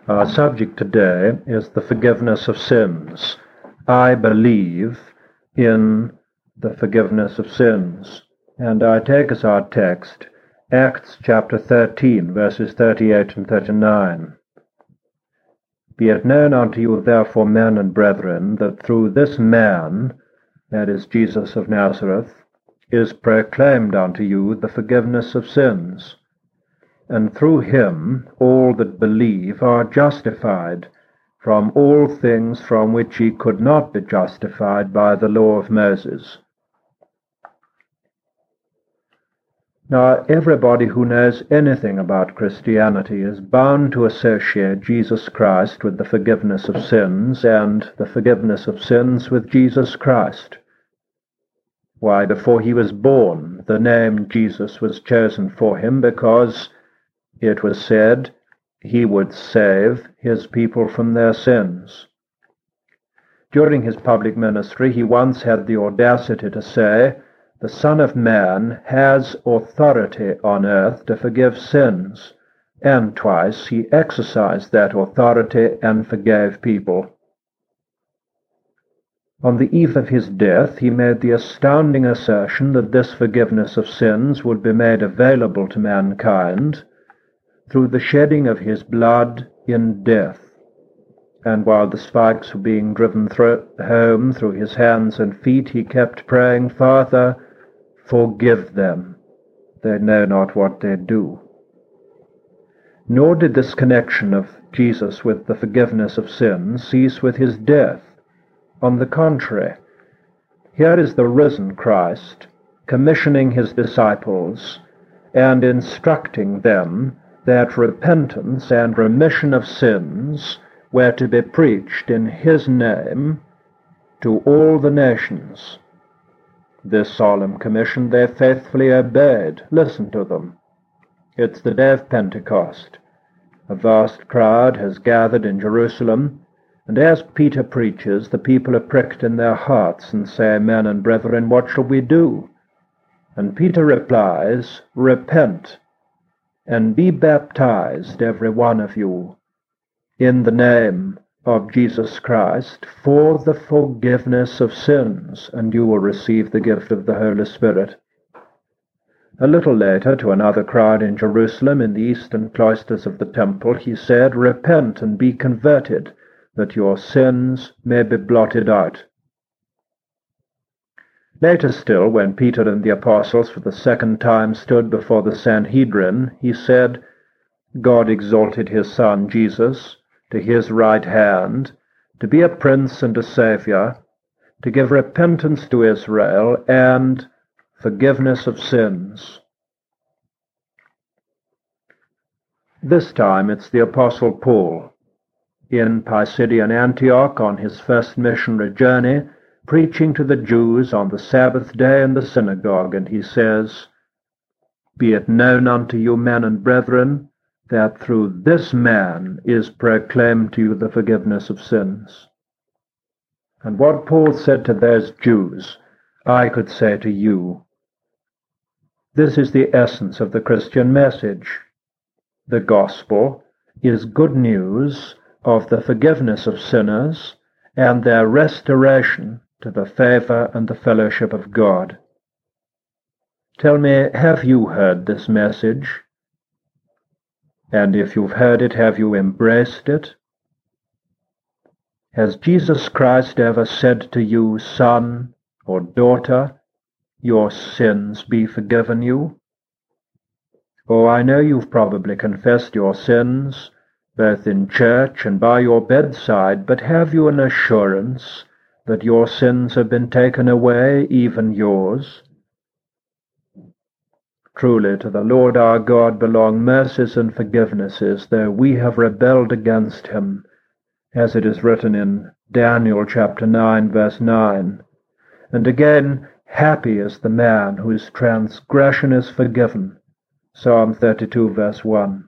Our subject today is the forgiveness of sins. I believe in the forgiveness of sins. And I take as our text Acts chapter 13, verses 38 and 39. Be it known unto you therefore, men and brethren, that through this man, that is Jesus of Nazareth, is proclaimed unto you the forgiveness of sins. And through him all that believe are justified from all things from which ye could not be justified by the law of Moses. Now, everybody who knows anything about Christianity is bound to associate Jesus Christ with the forgiveness of sins and the forgiveness of sins with Jesus Christ. Why, before he was born, the name Jesus was chosen for him because it was said he would save his people from their sins. During his public ministry, he once had the audacity to say, "The Son of Man has authority on earth to forgive sins," and twice he exercised that authority and forgave people. On the eve of his death, he made the astounding assertion that this forgiveness of sins would be made available to mankind through the shedding of his blood in death. And while the spikes were being driven home through his hands and feet, he kept praying, "Father, forgive them. They know not what they do." Nor did this connection of Jesus with the forgiveness of sins cease with his death. On the contrary, here is the risen Christ commissioning his disciples and instructing them that repentance and remission of sins were to be preached in his name to all the nations. This solemn commission they faithfully obeyed. Listen to them. It's the day of Pentecost. A vast crowd has gathered in Jerusalem, and as Peter preaches, the people are pricked in their hearts and say, "Men and brethren, what shall we do?" And Peter replies, "Repent, and be baptized, every one of you, in the name of Jesus Christ, for the forgiveness of sins, and you will receive the gift of the Holy Spirit." A little later, to another crowd in Jerusalem in the eastern cloisters of the temple, he said, "Repent and be converted, that your sins may be blotted out." Later still, when Peter and the apostles for the second time stood before the Sanhedrin, he said, "God exalted his Son, Jesus, to his right hand, to be a prince and a Saviour, to give repentance to Israel and forgiveness of sins." This time it's the Apostle Paul, in Pisidian Antioch on his first missionary journey, preaching to the Jews on the Sabbath day in the synagogue, and he says, "Be it known unto you, men and brethren, that through this man is proclaimed to you the forgiveness of sins." And what Paul said to those Jews, I could say to you. This is the essence of the Christian message. The gospel is good news of the forgiveness of sinners and their restoration to the favor and the fellowship of God. Tell me, have you heard this message? And if you've heard it, have you embraced it? Has Jesus Christ ever said to you, "Son or daughter, your sins be forgiven you"? Oh, I know you've probably confessed your sins, both in church and by your bedside, but have you an assurance that your sins have been taken away, even yours? Truly, to the Lord our God belong mercies and forgivenesses, though we have rebelled against him, as it is written in Daniel chapter 9, verse 9. And again, happy is the man whose transgression is forgiven, Psalm 32, verse 1.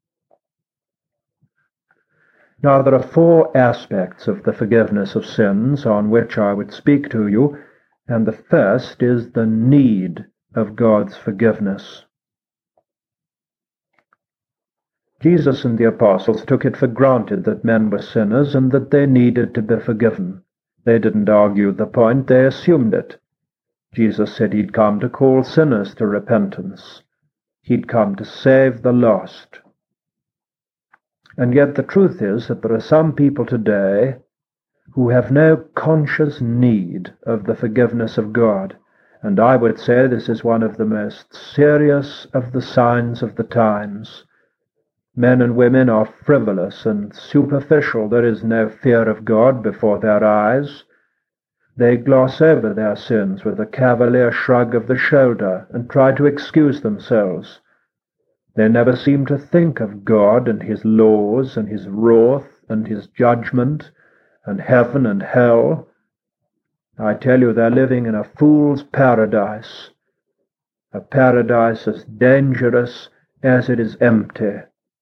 Now, there are four aspects of the forgiveness of sins on which I would speak to you, and the first is the need of God's forgiveness. Jesus and the apostles took it for granted that men were sinners and that they needed to be forgiven. They didn't argue the point, they assumed it. Jesus said he'd come to call sinners to repentance. He'd come to save the lost. And yet the truth is that there are some people today who have no conscious need of the forgiveness of God. And I would say this is one of the most serious of the signs of the times. Men and women are frivolous and superficial. There is no fear of God before their eyes. They gloss over their sins with a cavalier shrug of the shoulder and try to excuse themselves. They never seem to think of God and his laws and his wrath and his judgment and heaven and hell. I tell you, they're living in a fool's paradise, a paradise as dangerous as it is empty.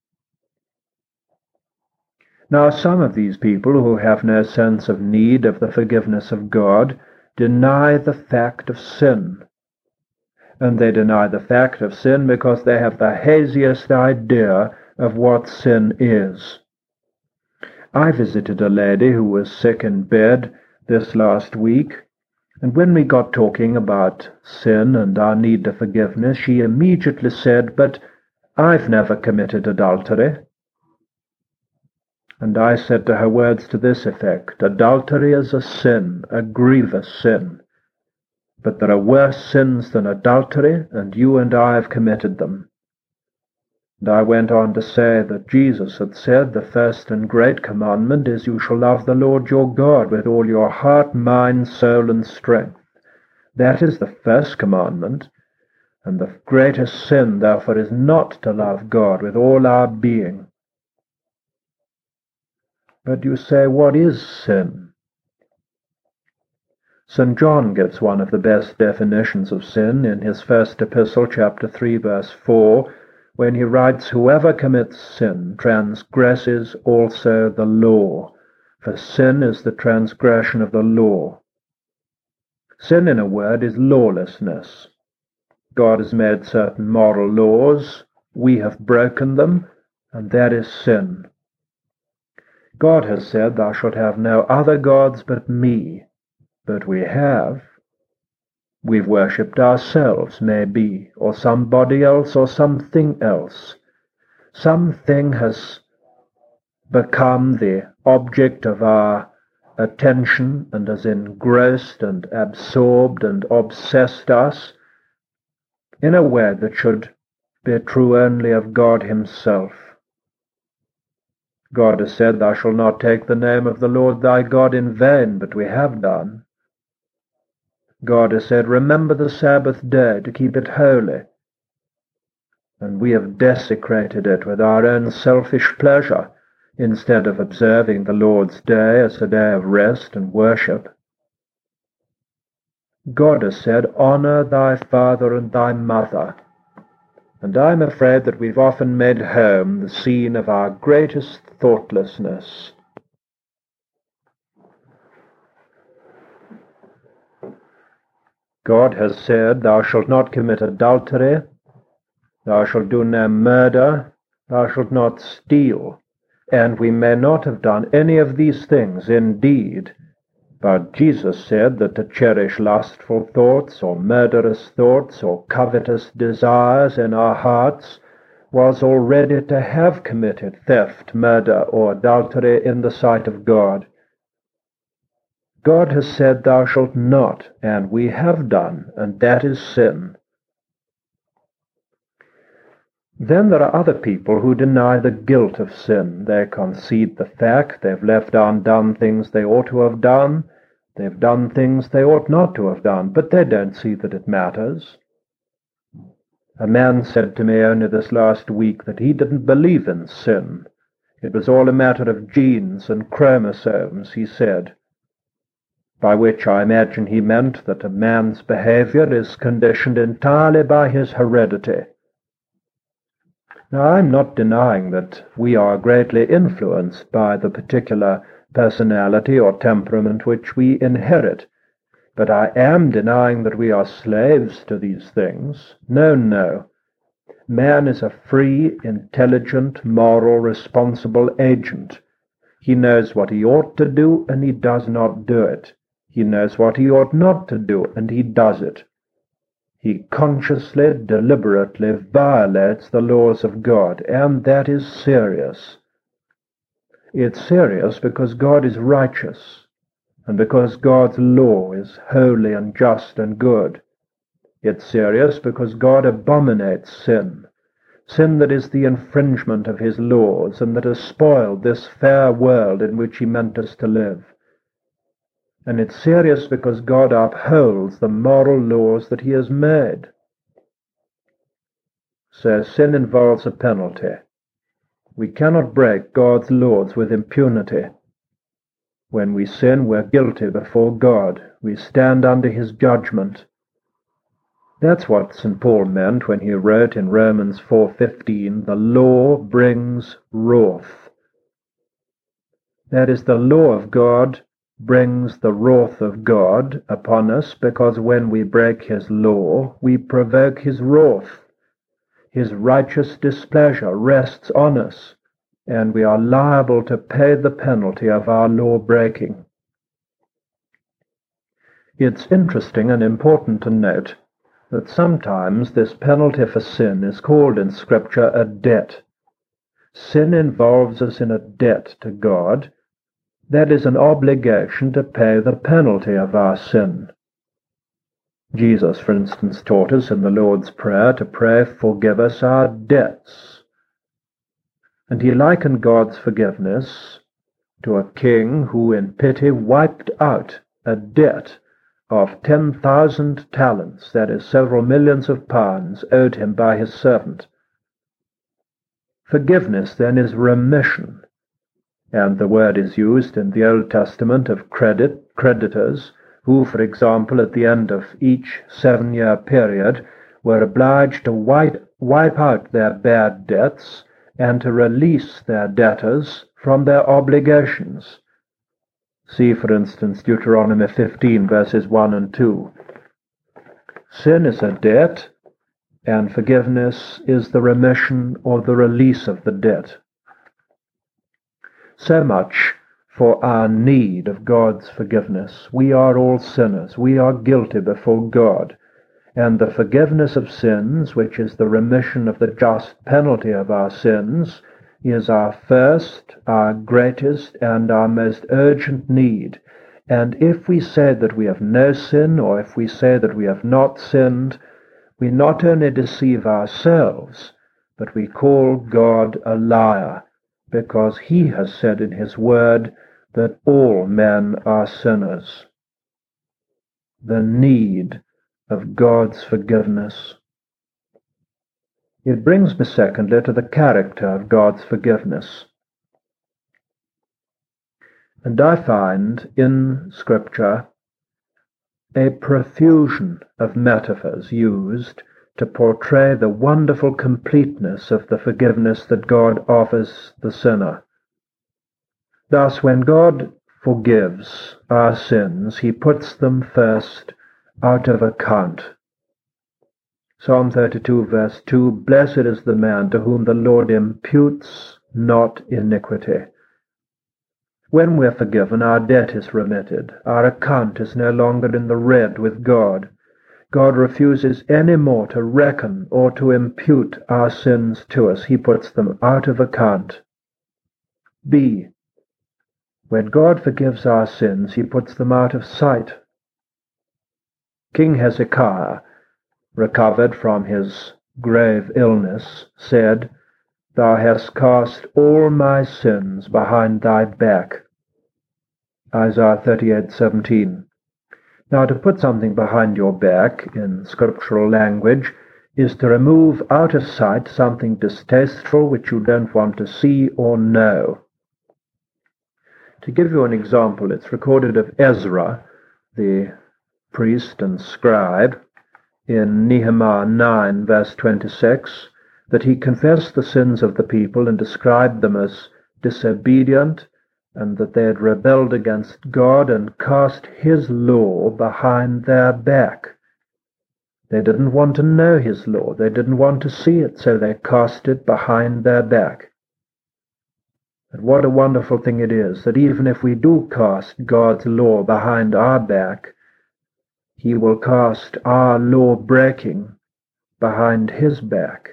Now, some of these people who have no sense of need of the forgiveness of God deny the fact of sin. And they deny the fact of sin because they have the haziest idea of what sin is. I visited a lady who was sick in bed this last week, and when we got talking about sin and our need of forgiveness, she immediately said, "But I've never committed adultery." And I said to her words to this effect, "Adultery is a sin, a grievous sin. But there are worse sins than adultery, and you and I have committed them." And I went on to say that Jesus had said the first and great commandment is, "You shall love the Lord your God with all your heart, mind, soul, and strength." That is the first commandment, and the greatest sin, therefore, is not to love God with all our being. But you say, what is sin? St. John gives one of the best definitions of sin in his first epistle, chapter 3, verse 4, when he writes, "Whoever commits sin transgresses also the law, for sin is the transgression of the law." Sin, in a word, is lawlessness. God has made certain moral laws, we have broken them, and that is sin. God has said, "Thou shalt have no other gods but me," but we have. We've worshipped ourselves, maybe, or somebody else, or something else. Something has become the object of our attention and has engrossed and absorbed and obsessed us in a way that should be true only of God himself. God has said, "Thou shalt not take the name of the Lord thy God in vain," but we have done. God has said, "Remember the Sabbath day to keep it holy." And we have desecrated it with our own selfish pleasure, instead of observing the Lord's day as a day of rest and worship. God has said, "Honor thy father and thy mother." And I'm afraid that we've often made home the scene of our greatest thoughtlessness. God has said, "Thou shalt not commit adultery, thou shalt do no murder, thou shalt not steal." And we may not have done any of these things indeed, but Jesus said that to cherish lustful thoughts or murderous thoughts or covetous desires in our hearts was already to have committed theft, murder, or adultery in the sight of God. God has said, "Thou shalt not," and we have done, and that is sin. Then there are other people who deny the guilt of sin. They concede the fact they've left undone things they ought to have done. They've done things they ought not to have done, but they don't see that it matters. A man said to me only this last week that he didn't believe in sin. It was all a matter of genes and chromosomes, he said, by which I imagine he meant that a man's behavior is conditioned entirely by his heredity. Now, I'm not denying that we are greatly influenced by the particular personality or temperament which we inherit, but I am denying that we are slaves to these things. No. Man is a free, intelligent, moral, responsible agent. He knows what he ought to do, and he does not do it. He knows what he ought not to do, and he does it. He consciously, deliberately violates the laws of God, and that is serious. It's serious because God is righteous, and because God's law is holy and just and good. It's serious because God abominates sin, sin that is the infringement of his laws and that has spoiled this fair world in which he meant us to live. And it's serious because God upholds the moral laws that he has made. So sin involves a penalty. We cannot break God's laws with impunity. When we sin, we're guilty before God. We stand under his judgment. That's what St. Paul meant when he wrote in Romans 4:15, "The law brings wrath." That is, the law of God brings the wrath of God upon us, because when we break his law, we provoke his wrath. His righteous displeasure rests on us, and we are liable to pay the penalty of our law-breaking. It's interesting and important to note that sometimes this penalty for sin is called in Scripture a debt. Sin involves us in a debt to God. That is an obligation to pay the penalty of our sin. Jesus, for instance, taught us in the Lord's Prayer to pray, "Forgive us our debts." And he likened God's forgiveness to a king who in pity wiped out a debt of 10,000 talents, that is, several millions of pounds, owed him by his servant. Forgiveness, then, is remission, and the word is used in the Old Testament of creditors, who, for example, at the end of each 7-year period, were obliged to wipe out their bad debts and to release their debtors from their obligations. See, for instance, Deuteronomy 15, verses 1 and 2. Sin is a debt, and forgiveness is the remission or the release of the debt. So much for our need of God's forgiveness. We are all sinners. We are guilty before God. And the forgiveness of sins, which is the remission of the just penalty of our sins, is our first, our greatest, and our most urgent need. And if we say that we have no sin, or if we say that we have not sinned, we not only deceive ourselves, but we call God a liar, because he has said in his word that all men are sinners. The need of God's forgiveness. It brings me, secondly, to the character of God's forgiveness. And I find in Scripture a profusion of metaphors used to portray the wonderful completeness of the forgiveness that God offers the sinner. Thus, when God forgives our sins, he puts them first out of account. Psalm 32, verse 2, "Blessed is the man to whom the Lord imputes not iniquity." When we're forgiven, our debt is remitted. Our account is no longer in the red with God. God refuses any more to reckon or to impute our sins to us. He puts them out of account. B. When God forgives our sins, he puts them out of sight. King Hezekiah, recovered from his grave illness, said, "Thou hast cast all my sins behind thy back." Isaiah 38:17. Now, to put something behind your back, in scriptural language, is to remove out of sight something distasteful which you don't want to see or know. To give you an example, it's recorded of Ezra, the priest and scribe, in Nehemiah 9, verse 26, that he confessed the sins of the people and described them as disobedient, and that they had rebelled against God and cast his law behind their back. They didn't want to know his law. They didn't want to see it, so they cast it behind their back. And what a wonderful thing it is that even if we do cast God's law behind our back, he will cast our law breaking behind his back.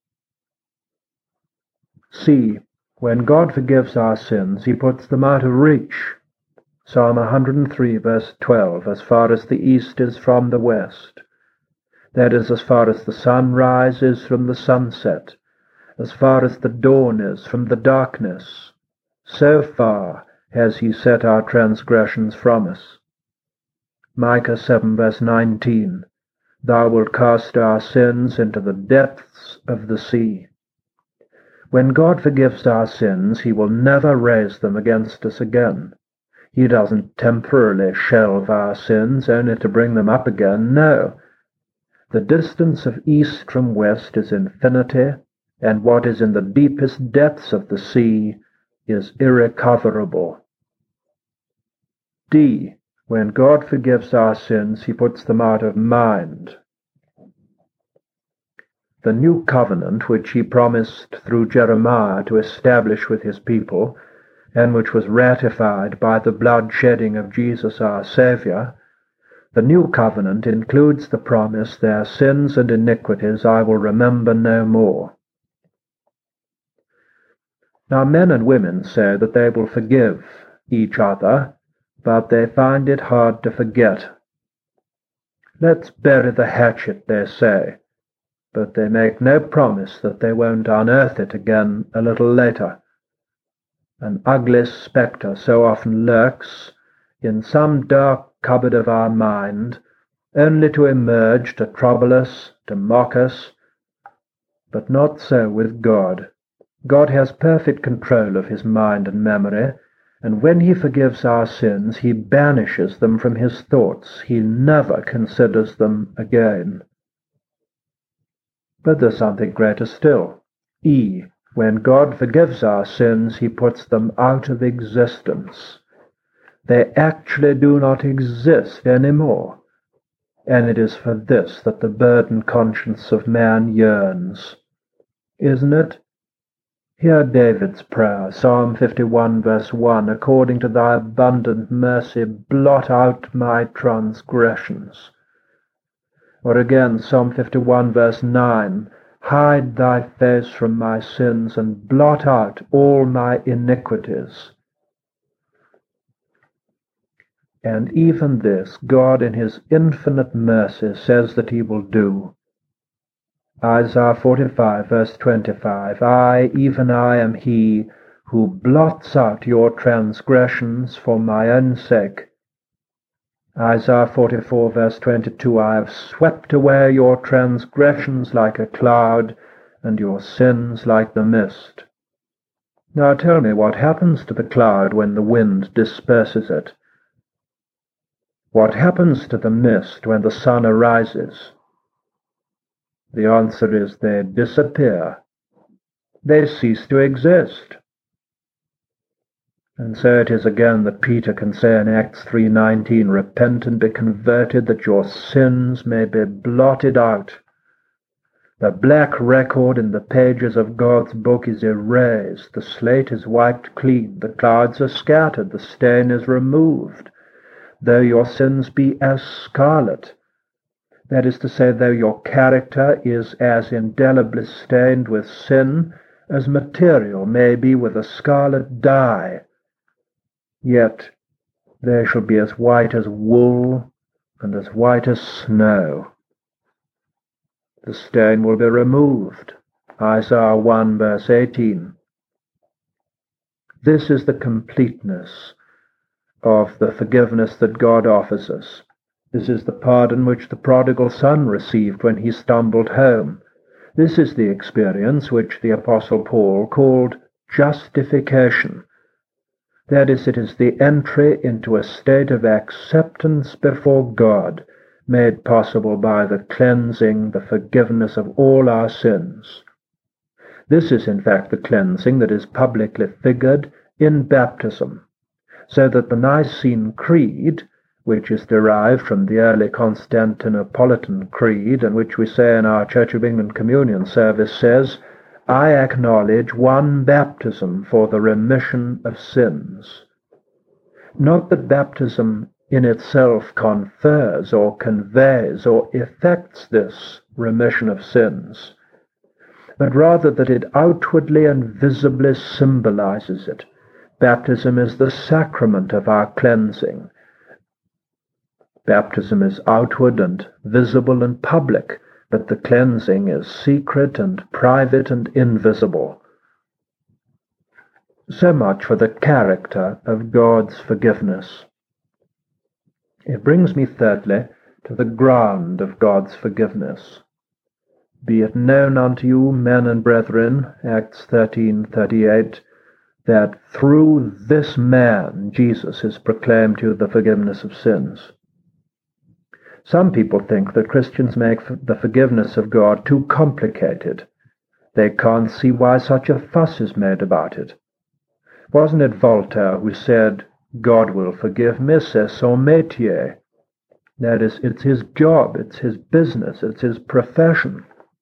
See, when God forgives our sins, he puts them out of reach. Psalm 103, verse 12, as far as the east is from the west. That is, as far as the sunrise is from the sunset, as far as the dawn is from the darkness. So far has he set our transgressions from us. Micah 7, verse 19, Thou wilt cast our sins into the depths of the sea. When God forgives our sins, he will never raise them against us again. He doesn't temporarily shelve our sins only to bring them up again. No. The distance of east from west is infinity, and what is in the deepest depths of the sea is irrecoverable. D. When God forgives our sins, he puts them out of mind. The new covenant which he promised through Jeremiah to establish with his people, and which was ratified by the blood shedding of Jesus our Saviour, the new covenant includes the promise, Their sins and iniquities I will remember no more. Now men and women say that they will forgive each other, but they find it hard to forget. Let's bury the hatchet, they say, but they make no promise that they won't unearth it again a little later. An ugly spectre so often lurks in some dark cupboard of our mind, only to emerge to trouble us, to mock us, but not so with God. God has perfect control of his mind and memory, and when he forgives our sins, he banishes them from his thoughts. He never considers them again. But there's something greater still. E. When God forgives our sins, he puts them out of existence. They actually do not exist anymore, and it is for this that the burdened conscience of man yearns. Isn't it? Hear David's prayer, Psalm 51, verse 1, According to thy abundant mercy, blot out my transgressions. Or again, Psalm 51, verse 9, Hide thy face from my sins and blot out all my iniquities. And even this, God in his infinite mercy says that he will do. Isaiah 45, verse 25, I, even I, am he who blots out your transgressions for my own sake. Isaiah 44, verse 22, I have swept away your transgressions like a cloud, and your sins like the mist. Now tell me, what happens to the cloud when the wind disperses it? What happens to the mist when the sun arises? The answer is they disappear. They cease to exist. And so it is again that Peter can say in Acts 3:19, Repent and be converted, that your sins may be blotted out. The black record in the pages of God's book is erased. The slate is wiped clean. The clouds are scattered. The stain is removed. Though your sins be as scarlet, that is to say, though your character is as indelibly stained with sin as material may be with a scarlet dye, yet they shall be as white as wool and as white as snow. The stain will be removed. Isaiah 1, verse 18. This is the completeness of the forgiveness that God offers us. This is the pardon which the prodigal son received when he stumbled home. This is the experience which the Apostle Paul called justification. That is, it is the entry into a state of acceptance before God, made possible by the cleansing, the forgiveness of all our sins. This is, in fact, the cleansing that is publicly figured in baptism, so that the Nicene Creed, which is derived from the early Constantinopolitan Creed, and which we say in our Church of England Communion service, says, "I acknowledge one baptism for the remission of sins." Not that baptism in itself confers or conveys or effects this remission of sins, but rather that it outwardly and visibly symbolizes it. Baptism is the sacrament of our cleansing. Baptism is outward and visible and public, but the cleansing is secret and private and invisible. So much for the character of God's forgiveness. It brings me thirdly to the ground of God's forgiveness. "Be it known unto you, men and brethren," Acts 13:38, "that through this man, Jesus, is proclaimed to you the forgiveness of sins." Some people think that Christians make the forgiveness of God too complicated. They can't see why such a fuss is made about it. Wasn't it Voltaire who said, "God will forgive me, c'est son métier"? That is, it's his job, it's his business, it's his profession.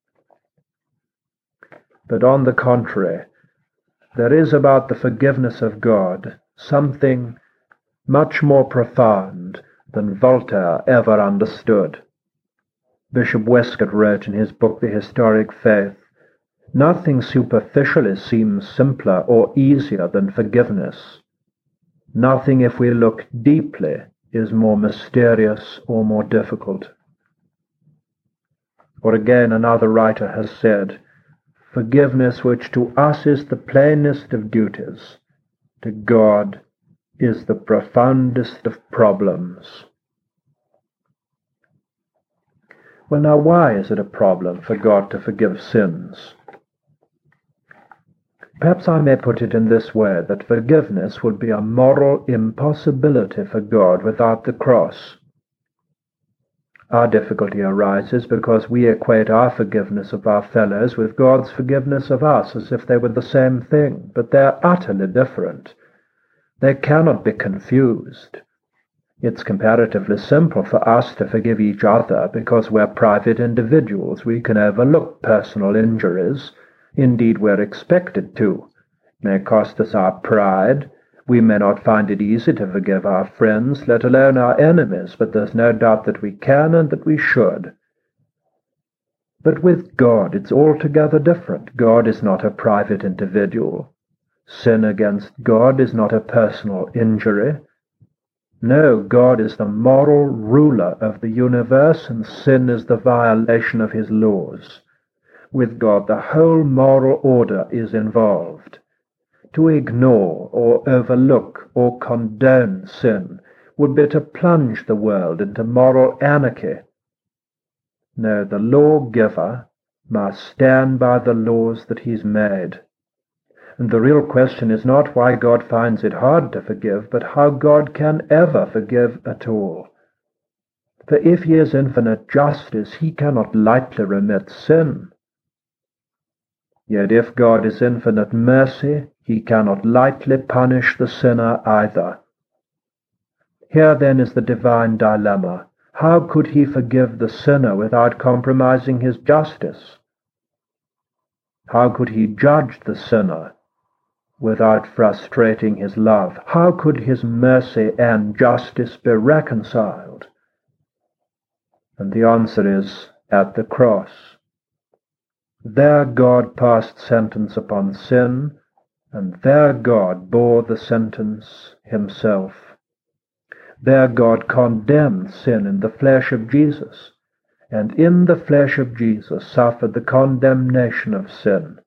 But on the contrary, there is about the forgiveness of God something much more profound than Voltaire ever understood. Bishop Westcott wrote in his book, The Historic Faith, "Nothing superficially seems simpler or easier than forgiveness. Nothing, if we look deeply, is more mysterious or more difficult." Or again, another writer has said, "Forgiveness, which to us is the plainest of duties, to God is the profoundest of problems." Well, now, why is it a problem for God to forgive sins? Perhaps I may put it in this way, that forgiveness would be a moral impossibility for God without the cross. Our difficulty arises because we equate our forgiveness of our fellows with God's forgiveness of us as if they were the same thing, but they're utterly different. They cannot be confused. It's comparatively simple for us to forgive each other because we're private individuals. We can overlook personal injuries. Indeed, we're expected to. It may cost us our pride. We may not find it easy to forgive our friends, let alone our enemies, but there's no doubt that we can and that we should. But with God, it's altogether different. God is not a private individual. Sin against God is not a personal injury. No, God is the moral ruler of the universe, and sin is the violation of his laws. With God, the whole moral order is involved. To ignore or overlook or condone sin would be to plunge the world into moral anarchy. No, the lawgiver must stand by the laws that he's made. And the real question is not why God finds it hard to forgive, but how God can ever forgive at all. For if he is infinite justice, he cannot lightly remit sin. Yet if God is infinite mercy, he cannot lightly punish the sinner either. Here then is the divine dilemma. How could he forgive the sinner without compromising his justice? How could he judge the sinner without frustrating his love? How could his mercy and justice be reconciled? And the answer is at the cross. There God passed sentence upon sin, and there God bore the sentence himself. There God condemned sin in the flesh of Jesus, and in the flesh of Jesus suffered the condemnation of sin.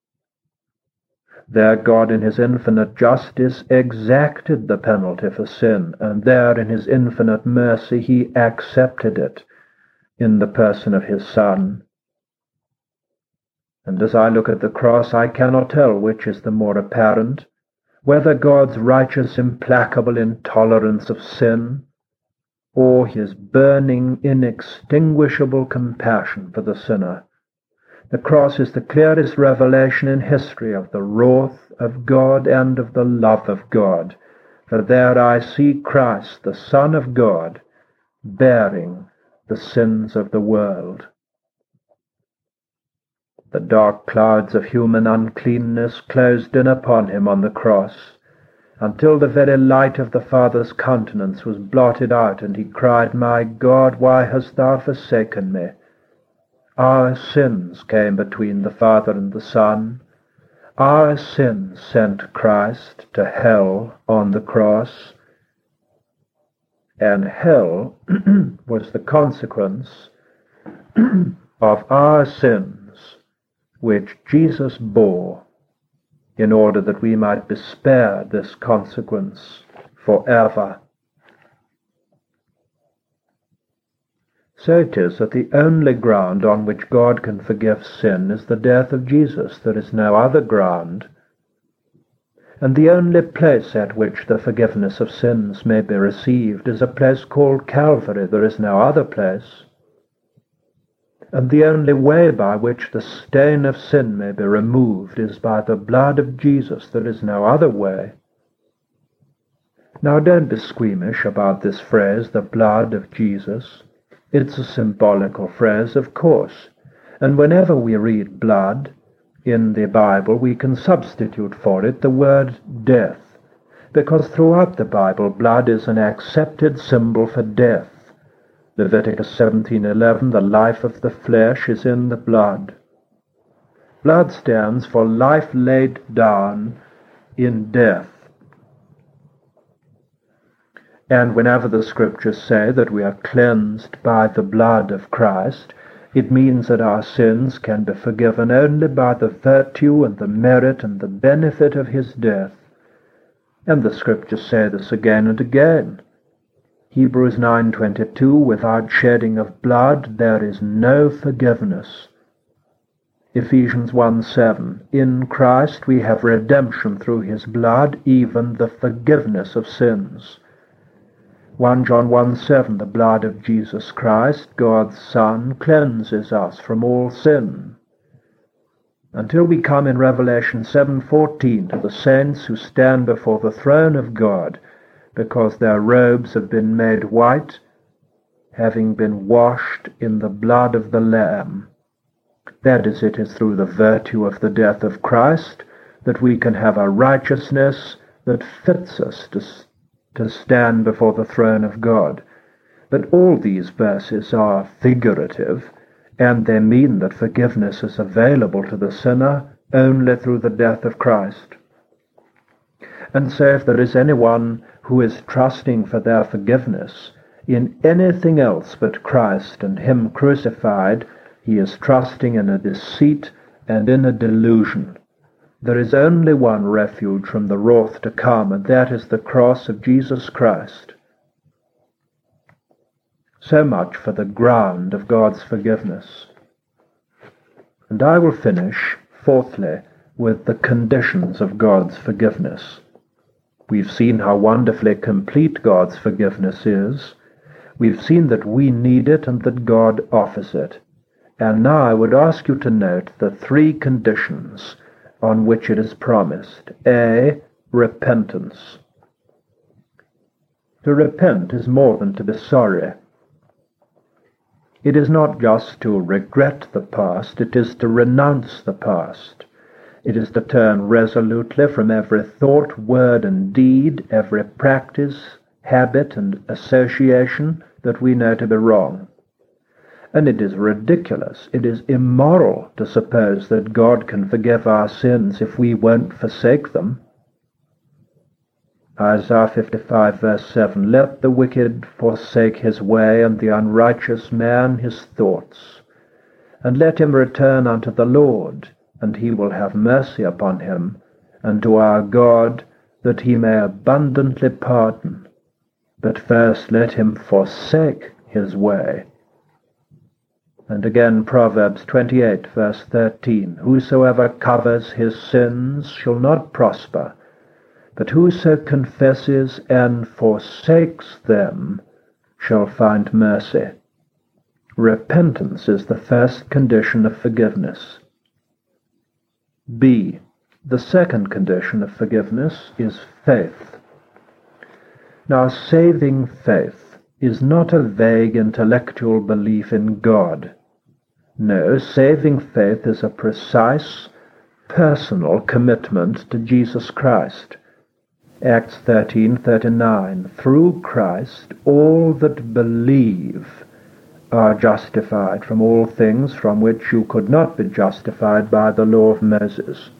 There God in his infinite justice exacted the penalty for sin, and there in his infinite mercy he accepted it in the person of his Son. And as I look at the cross, I cannot tell which is the more apparent, whether God's righteous, implacable intolerance of sin, or his burning, inextinguishable compassion for the sinner. The cross is the clearest revelation in history of the wrath of God and of the love of God. For there I see Christ, the Son of God, bearing the sins of the world. The dark clouds of human uncleanness closed in upon him on the cross, until the very light of the Father's countenance was blotted out, and he cried, "My God, why hast thou forsaken me?" Our sins came between the Father and the Son. Our sins sent Christ to hell on the cross, and hell was the consequence of our sins, which Jesus bore, in order that we might be spared this consequence forever. So it is that the only ground on which God can forgive sin is the death of Jesus. There is no other ground. And the only place at which the forgiveness of sins may be received is a place called Calvary. There is no other place. And the only way by which the stain of sin may be removed is by the blood of Jesus. There is no other way. Now don't be squeamish about this phrase, the blood of Jesus. It's a symbolical phrase, of course. And whenever we read blood in the Bible, we can substitute for it the word death, because throughout the Bible, blood is an accepted symbol for death. Leviticus 17:11, the life of the flesh is in the blood. Blood stands for life laid down in death. And whenever the Scriptures say that we are cleansed by the blood of Christ, it means that our sins can be forgiven only by the virtue and the merit and the benefit of his death. And the Scriptures say this again and again. Hebrews 9:22, without shedding of blood there is no forgiveness. Ephesians 1:7, in Christ we have redemption through his blood, even the forgiveness of sins. 1 John 1:7, the blood of Jesus Christ, God's Son, cleanses us from all sin. Until we come in Revelation 7:14 to the saints who stand before the throne of God, because their robes have been made white, having been washed in the blood of the Lamb. That is, it is through the virtue of the death of Christ that we can have a righteousness that fits us to stand before the throne of God. But all these verses are figurative, and they mean that forgiveness is available to the sinner only through the death of Christ. And so if there is anyone who is trusting for their forgiveness in anything else but Christ and him crucified, he is trusting in a deceit and in a delusion. There is only one refuge from the wrath to come, and that is the cross of Jesus Christ. So much for the ground of God's forgiveness. And I will finish, fourthly, with the conditions of God's forgiveness. We've seen how wonderfully complete God's forgiveness is. We've seen that we need it and that God offers it. And now I would ask you to note the three conditions on which it is promised. A, repentance. To repent is more than to be sorry. It is not just to regret the past, it is to renounce the past. It is to turn resolutely from every thought, word, and deed, every practice, habit, and association that we know to be wrong. And it is ridiculous, it is immoral to suppose that God can forgive our sins if we won't forsake them. Isaiah 55 verse 7, let the wicked forsake his way, and the unrighteous man his thoughts. And let him return unto the Lord, and he will have mercy upon him, and to our God, that he may abundantly pardon. But first let him forsake his way. And again Proverbs 28 verse 13, whosoever covers his sins shall not prosper, but whoso confesses and forsakes them shall find mercy. Repentance is the first condition of forgiveness. B, the second condition of forgiveness is faith. Now, saving faith is not a vague intellectual belief in God. No, saving faith is a precise, personal commitment to Jesus Christ. Acts 13:39, through Christ all that believe are justified from all things from which you could not be justified by the law of Moses.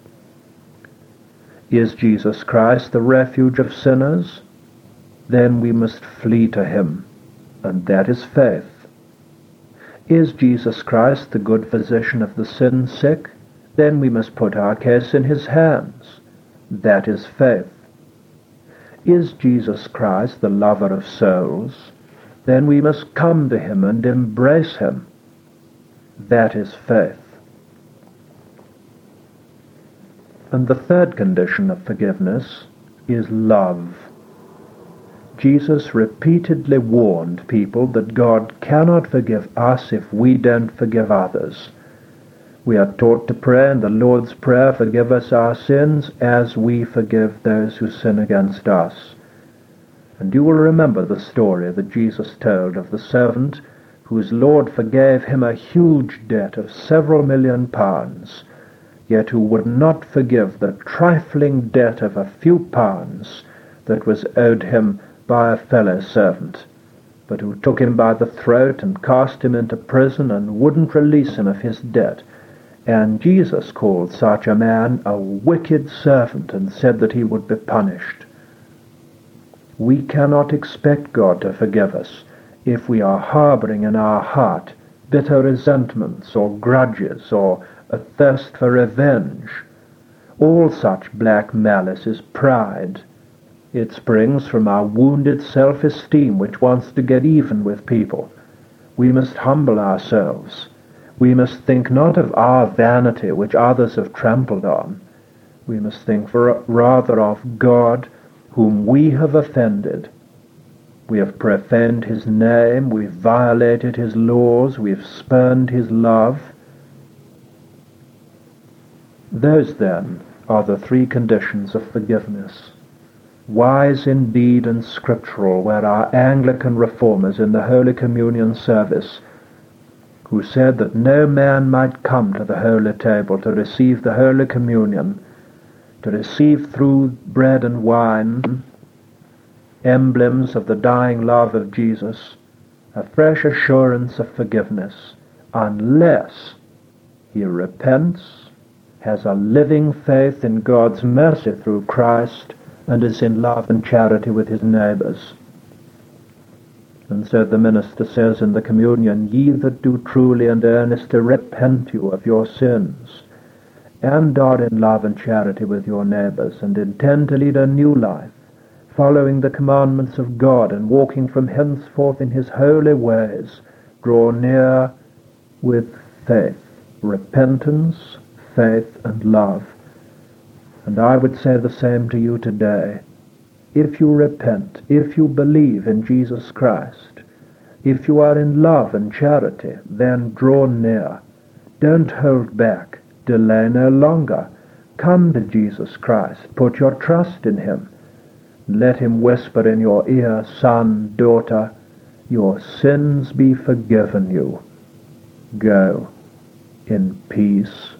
Is Jesus Christ the refuge of sinners? Then we must flee to him, and that is faith. Is Jesus Christ the good physician of the sin-sick? Then we must put our case in his hands. That is faith. Is Jesus Christ the lover of souls? Then we must come to him and embrace him. That is faith. And the third condition of forgiveness is love. Jesus repeatedly warned people that God cannot forgive us if we don't forgive others. We are taught to pray in the Lord's Prayer, forgive us our sins as we forgive those who sin against us. And you will remember the story that Jesus told of the servant whose Lord forgave him a huge debt of several million pounds, yet who would not forgive the trifling debt of a few pounds that was owed him by a fellow servant, but who took him by the throat and cast him into prison and wouldn't release him of his debt. And Jesus called such a man a wicked servant and said that he would be punished. We cannot expect God to forgive us if we are harboring in our heart bitter resentments or grudges or a thirst for revenge. All such black malice is pride. It springs from our wounded self-esteem which wants to get even with people. We must humble ourselves. We must think not of our vanity which others have trampled on. We must think rather of God whom we have offended. We have profaned his name, we've violated his laws, we've spurned his love. Those, then, are the three conditions of forgiveness. Wise indeed and scriptural were our Anglican reformers in the Holy Communion service, who said that no man might come to the Holy Table to receive the Holy Communion, to receive through bread and wine, emblems of the dying love of Jesus, a fresh assurance of forgiveness, unless he repents, has a living faith in God's mercy through Christ, and is in love and charity with his neighbors. And so the minister says in the communion, ye that do truly and earnestly repent you of your sins, and are in love and charity with your neighbors, and intend to lead a new life, following the commandments of God, and walking from henceforth in his holy ways, draw near with faith, repentance, faith, and love. And I would say the same to you today. If you repent, if you believe in Jesus Christ, if you are in love and charity, then draw near. Don't hold back. Delay no longer. Come to Jesus Christ. Put your trust in him. Let him whisper in your ear, son, daughter, your sins be forgiven you. Go in peace.